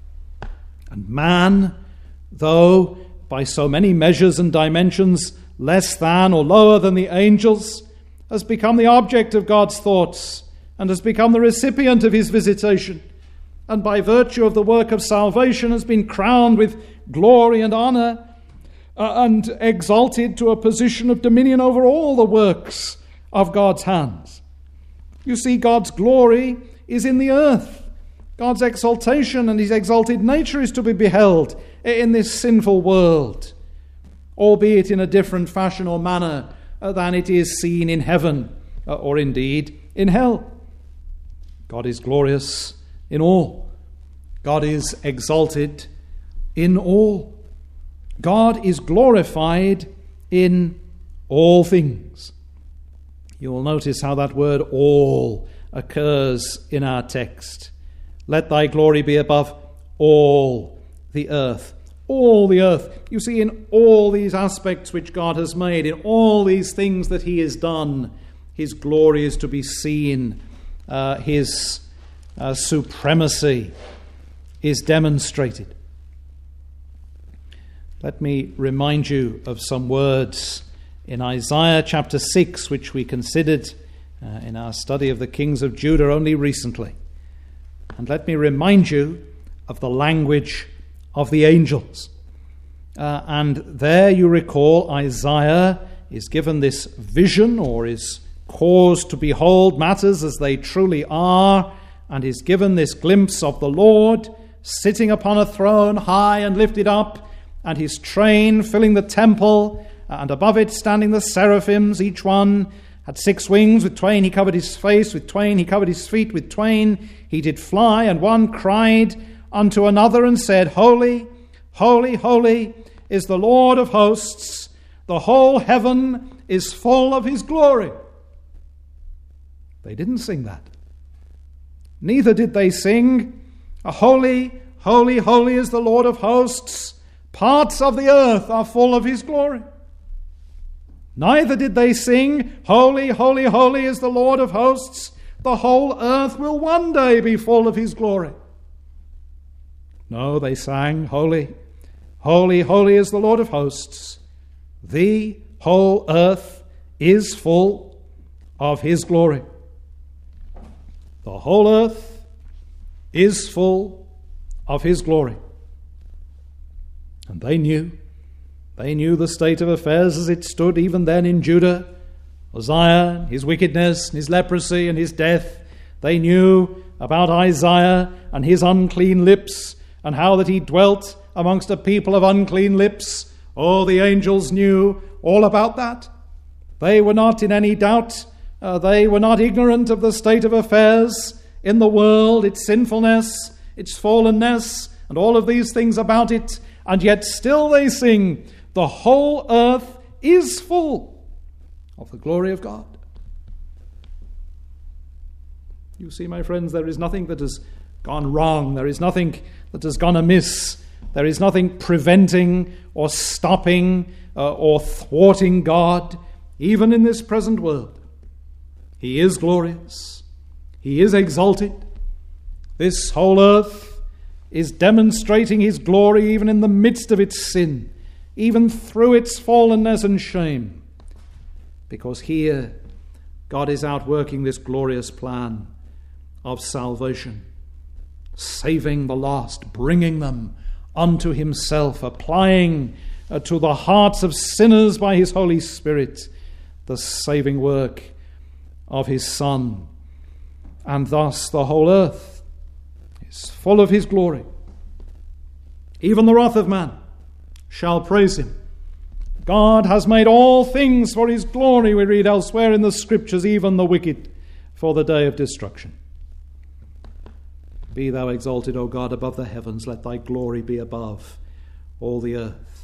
And man, though by so many measures and dimensions less than or lower than the angels, has become the object of God's thoughts and has become the recipient of his visitation, and by virtue of the work of salvation has been crowned with glory and honor uh, and exalted to a position of dominion over all the works of God's hands. You see, God's glory is in the earth. God's exaltation and his exalted nature is to be beheld in this sinful world, albeit in a different fashion or manner than it is seen in heaven, or indeed in hell. God is glorious in all. God is exalted in all. God is glorified in all things. You will notice how that word all occurs in our text. Let thy glory be above all the earth. All the earth. You see, in all these aspects which God has made, in all these things that he has done, his glory is to be seen. Uh, his uh, supremacy is demonstrated. Let me remind you of some words in Isaiah chapter six, which we considered uh, in our study of the kings of Judah only recently. And let me remind you of the language of the angels. Uh, and there you recall Isaiah is given this vision, or is caused to behold matters as they truly are, and is given this glimpse of the Lord sitting upon a throne high and lifted up, and his train filling the temple, and above it standing the seraphims. Each one had six wings, with twain he covered his face, with twain he covered his feet, with twain he did fly, and one cried unto another and said, Holy, holy, holy is the Lord of hosts, the whole heaven is full of his glory. They didn't sing that. Neither did they sing, Holy, holy, holy is the Lord of hosts, parts of the earth are full of his glory. Neither did they sing, Holy, holy, holy is the Lord of hosts, the whole earth will one day be full of his glory. No, they sang, Holy, holy, holy is the Lord of hosts, the whole earth is full of his glory. The whole earth is full of his glory. And they knew, they knew the state of affairs as it stood even then in Judah. Uzziah, his wickedness, his leprosy, and his death. They knew about Isaiah and his unclean lips, and how that he dwelt amongst a people of unclean lips. Oh, the angels knew all about that. They were not in any doubt. Uh, they were not ignorant of the state of affairs in the world, its sinfulness, its fallenness, and all of these things about it. And yet still they sing, the whole earth is full of the glory of God. You see, my friends, there is nothing that has gone wrong. There is nothing that has gone amiss. There is nothing preventing or stopping uh, or thwarting God, even in this present world. He is glorious. He is exalted. This whole earth is demonstrating his glory even in the midst of its sin, even through its fallenness and shame. Because here, God is outworking this glorious plan of salvation, saving the lost, bringing them unto himself, applying uh, to the hearts of sinners by his Holy Spirit the saving work of his Son. And thus the whole earth is full of his glory. Even the wrath of man shall praise him. God has made all things for his glory, we read elsewhere in the Scriptures, even the wicked for the day of destruction. Be thou exalted, O God, above the heavens. Let thy glory be above all the earth.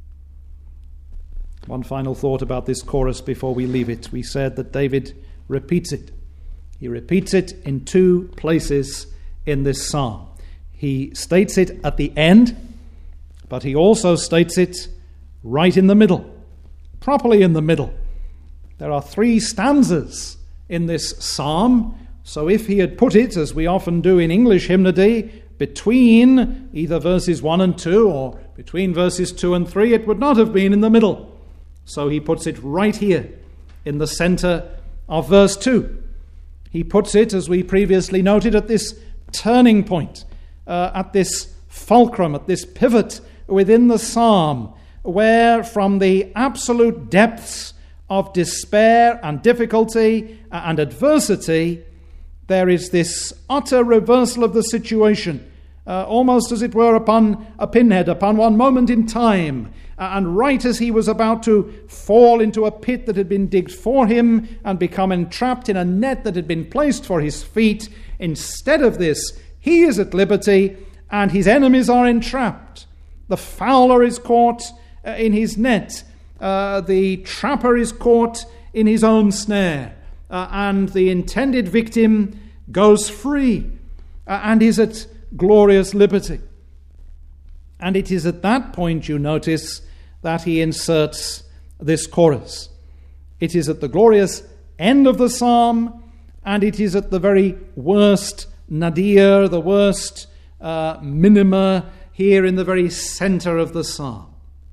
One final thought about this chorus before we leave it. We said that David repeats it. He repeats it in two places in this psalm. He states it at the end, but he also states it right in the middle, properly in the middle. There are three stanzas in this psalm. So if he had put it, as we often do in English hymnody, between either verses one and two or between verses two and three, it would not have been in the middle. So he puts it right here in the center of verse two. He puts it, as we previously noted, at this turning point, uh, at this fulcrum, at this pivot within the psalm, where from the absolute depths of despair and difficulty and adversity, there is this utter reversal of the situation, uh, almost as it were upon a pinhead, upon one moment in time. Uh, and right as he was about to fall into a pit that had been digged for him and become entrapped in a net that had been placed for his feet, instead of this, he is at liberty and his enemies are entrapped. The fowler is caught uh, in his net. Uh, the trapper is caught in his own snare. Uh, and the intended victim goes free uh, and is at glorious liberty. And it is at that point, you notice, that he inserts this chorus. It is at the glorious end of the psalm, and it is at the very worst nadir, the worst uh, minima, here in the very center of the psalm.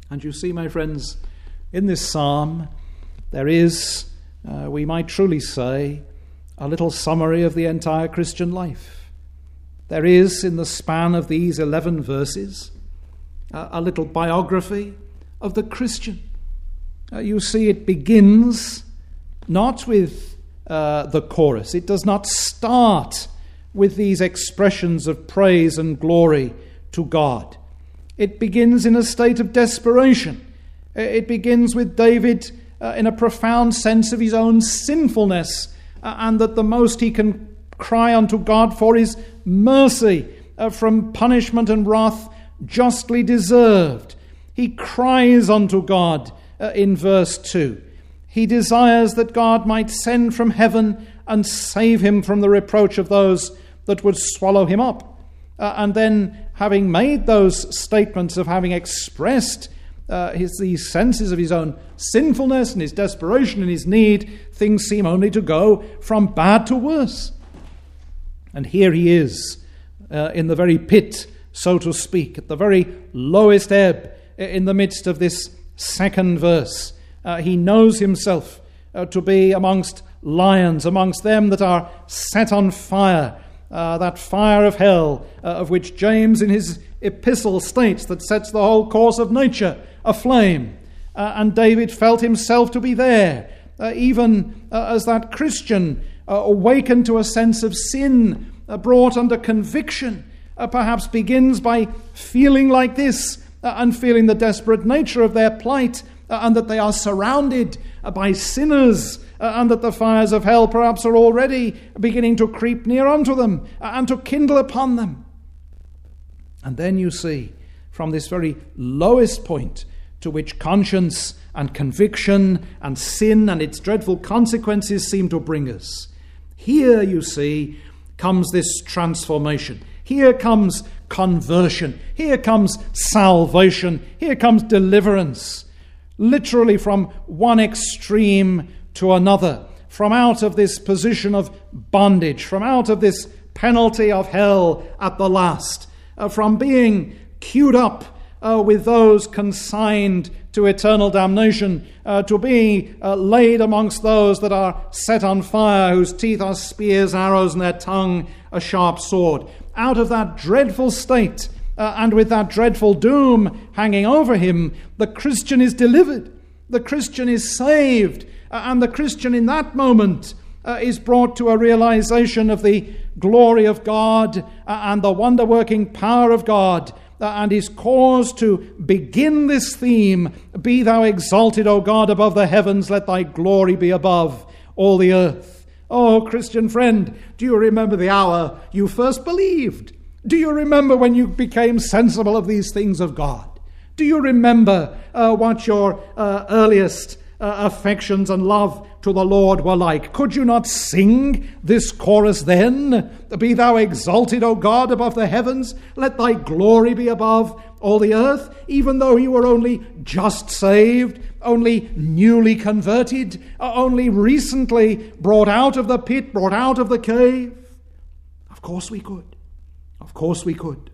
And you see, my friends, in this psalm, there is, uh, we might truly say, a little summary of the entire Christian life. There is, in the span of these eleven verses, uh, a little biography of the Christian. Uh, you see, it begins not with uh, the chorus. It does not start with these expressions of praise and glory to God. It begins in a state of desperation. It begins with David uh, in a profound sense of his own sinfulness, uh, and that the most he can cry unto God for is mercy uh, from punishment and wrath justly deserved. He cries unto God uh, in verse two. He desires that God might send from heaven and save him from the reproach of those that would swallow him up. Uh, and then, having made those statements of having expressed uh, his these senses of his own sinfulness and his desperation and his need, things seem only to go from bad to worse. And here he is uh, in the very pit, so to speak, at the very lowest ebb in the midst of this second verse. Uh, he knows himself uh, to be amongst lions, amongst them that are set on fire. Uh, that fire of hell, uh, of which James in his epistle states that sets the whole course of nature aflame. Uh, and David felt himself to be there, uh, even uh, as that Christian uh, awakened to a sense of sin, uh, brought under conviction, uh, perhaps begins by feeling like this uh, and feeling the desperate nature of their plight, uh, and that they are surrounded uh, by sinners, Uh, and that the fires of hell perhaps are already beginning to creep near unto them uh, and to kindle upon them. And then you see, from this very lowest point to which conscience and conviction and sin and its dreadful consequences seem to bring us, here, you see, comes this transformation. Here comes conversion. Here comes salvation. Here comes deliverance. Literally from one extreme to another, from out of this position of bondage, from out of this penalty of hell at the last, uh, from being queued up uh, with those consigned to eternal damnation, uh, to be uh, laid amongst those that are set on fire, whose teeth are spears, arrows, and their tongue a sharp sword. Out of that dreadful state, uh, and with that dreadful doom hanging over him, the Christian is delivered. The Christian is saved. And the Christian in that moment uh, is brought to a realization of the glory of God uh, and the wonder-working power of God, uh, and is caused to begin this theme, "Be thou exalted, O God, above the heavens, let thy glory be above all the earth." Oh, Christian friend, do you remember the hour you first believed? Do you remember when you became sensible of these things of God? Do you remember uh, what your uh, earliest Uh, affections and love to the Lord were like? Could you not sing this chorus then? "Be thou exalted, O God, above the heavens, let thy glory be above all the earth," even though you were only just saved, only newly converted, uh, only recently brought out of the pit, brought out of the cave? Of course we could. Of course we could.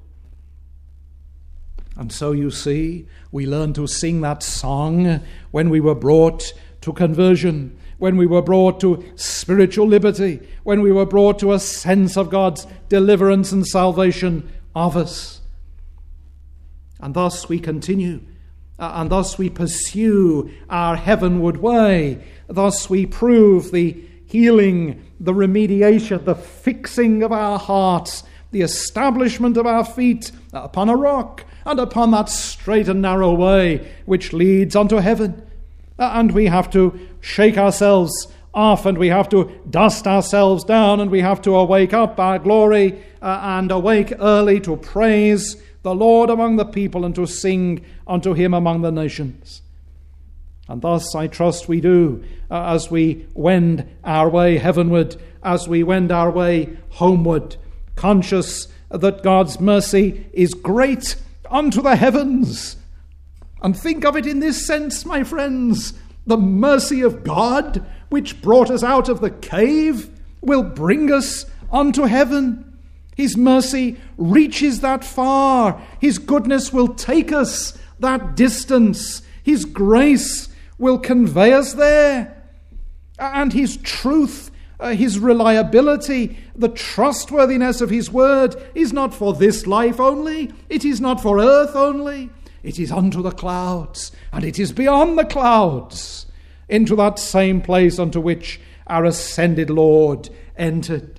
And so you see, we learned to sing that song when we were brought to conversion, when we were brought to spiritual liberty, when we were brought to a sense of God's deliverance and salvation of us. And thus we continue, uh, and thus we pursue our heavenward way. Thus we prove the healing, the remediation, the fixing of our hearts, the establishment of our feet upon a rock, and upon that straight and narrow way which leads unto heaven. And we have to shake ourselves off, and we have to dust ourselves down, and we have to awake up our glory uh, and awake early to praise the Lord among the people and to sing unto him among the nations. And thus I trust we do uh, as we wend our way heavenward, as we wend our way homeward, conscious that God's mercy is great unto the heavens. And think of it in this sense, my friends: the mercy of God, which brought us out of the cave, will bring us unto heaven. His mercy reaches that far. His goodness will take us that distance, his grace will convey us there. And his truth, uh, his reliability, the trustworthiness of his word is not for this life only. It is not for earth only. It is unto the clouds, and it is beyond the clouds, into that same place unto which our ascended Lord entered.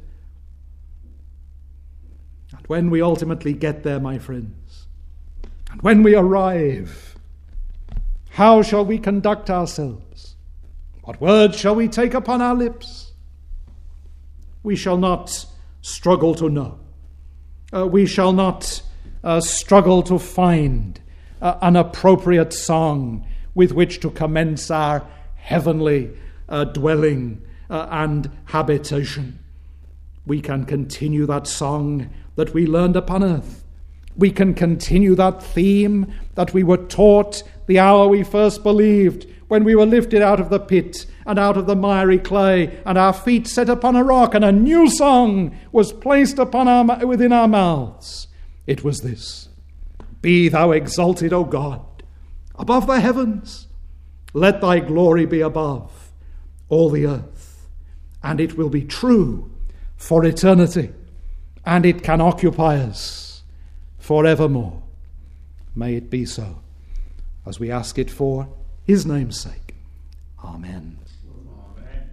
And when we ultimately get there, my friends, and when we arrive, how shall we conduct ourselves? What words shall we take upon our lips? We shall not struggle to know. Uh, we shall not uh, struggle to find uh, an appropriate song with which to commence our heavenly uh, dwelling uh, and habitation. We can continue that song that we learned upon earth. We can continue that theme that we were taught the hour we first believed, when we were lifted out of the pit and out of the miry clay, and our feet set upon a rock, and a new song was placed upon our within our mouths. It was this: Be thou exalted, O God, above the heavens. Let thy glory be above all the earth. And it will be true for eternity, and it can occupy us forevermore. May it be so, as we ask it for his name's sake. Amen. Amen.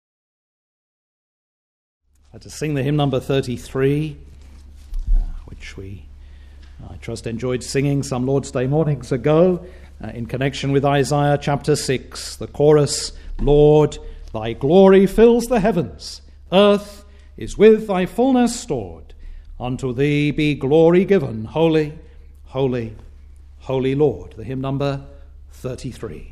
Let us sing the hymn number thirty-three, uh, which we, I trust, enjoyed singing some Lord's Day mornings ago uh, in connection with Isaiah chapter six. The chorus: Lord, thy glory fills the heavens. Earth is with thy fullness stored. Unto thee be glory given. Holy, holy, holy Lord. The hymn number thirty-three.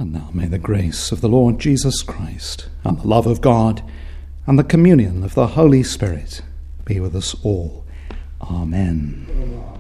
And now may the grace of the Lord Jesus Christ, and the love of God, and the communion of the Holy Spirit be with us all. Amen. Amen.